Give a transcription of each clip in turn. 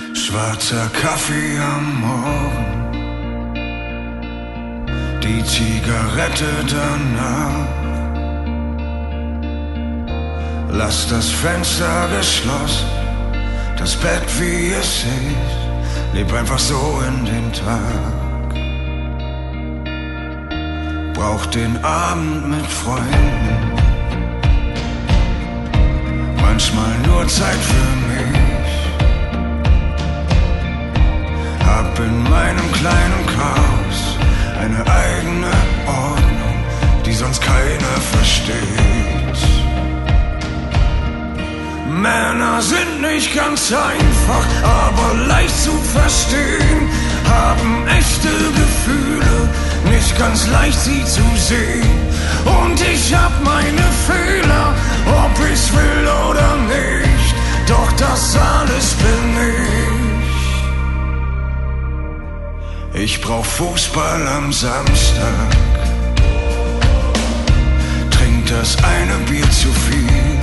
Schwarzer Kaffee am Morgen, die Zigarette danach. Lass das Fenster geschlossen, das Bett wie es ist, leb einfach so in den Tag. Brauch den Abend mit Freunden, manchmal nur Zeit für mich. Hab in meinem kleinen Chaos eine eigene Ordnung, die sonst keiner versteht. Männer sind nicht ganz einfach, aber leicht zu verstehen, haben echte Gefühle, nicht ganz leicht sie zu sehen. Und ich hab meine Fehler, ob ich's will oder nicht, doch das alles bin ich. Ich brauch Fußball am Samstag, trink das eine Bier zu viel,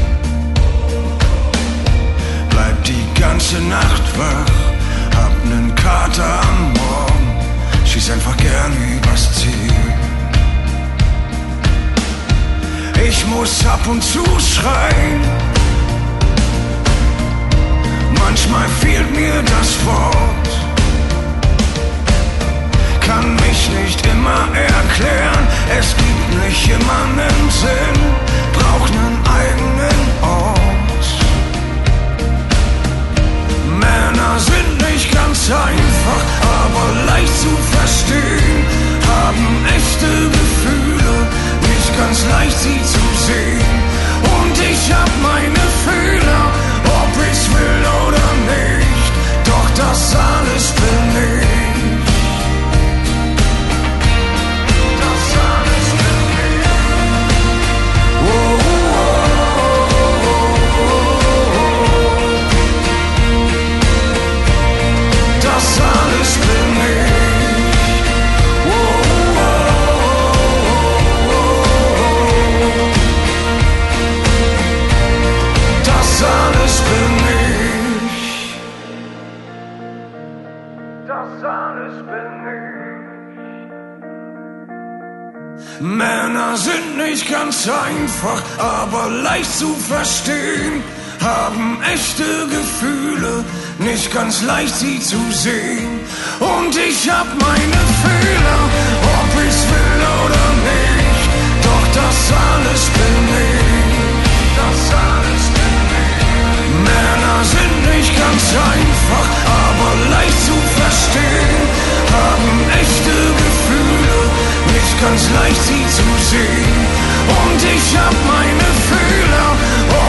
bleib die ganze Nacht wach, hab nen Kater am Morgen, schieß einfach gern übers Ziel. Ich muss ab und zu schreien, manchmal fehlt mir das Wort, kann mich nicht immer erklären, es gibt nicht immer nen Sinn, brauch nen eigenen Ort. Männer sind nicht ganz einfach, aber leicht zu verstehen, haben echte Gefühle, nicht ganz leicht sie zu sehen. Und ich hab meine Fehler, ob ich's will oder nicht, doch das alles bin ich. Das alles bin ich. Das alles bin ich. Das alles bin ich. Männer sind nicht ganz einfach, aber leicht zu verstehen, haben echte Gefühle, nicht ganz leicht sie zu sehen. Und ich hab meine Fehler, ob ich's will oder nicht, doch das alles bin ich. Das alles bin ich. Männer sind nicht ganz einfach, aber leicht zu verstehen, haben echte Gefühle, nicht ganz leicht sie zu sehen. Und ich hab meine Fehler,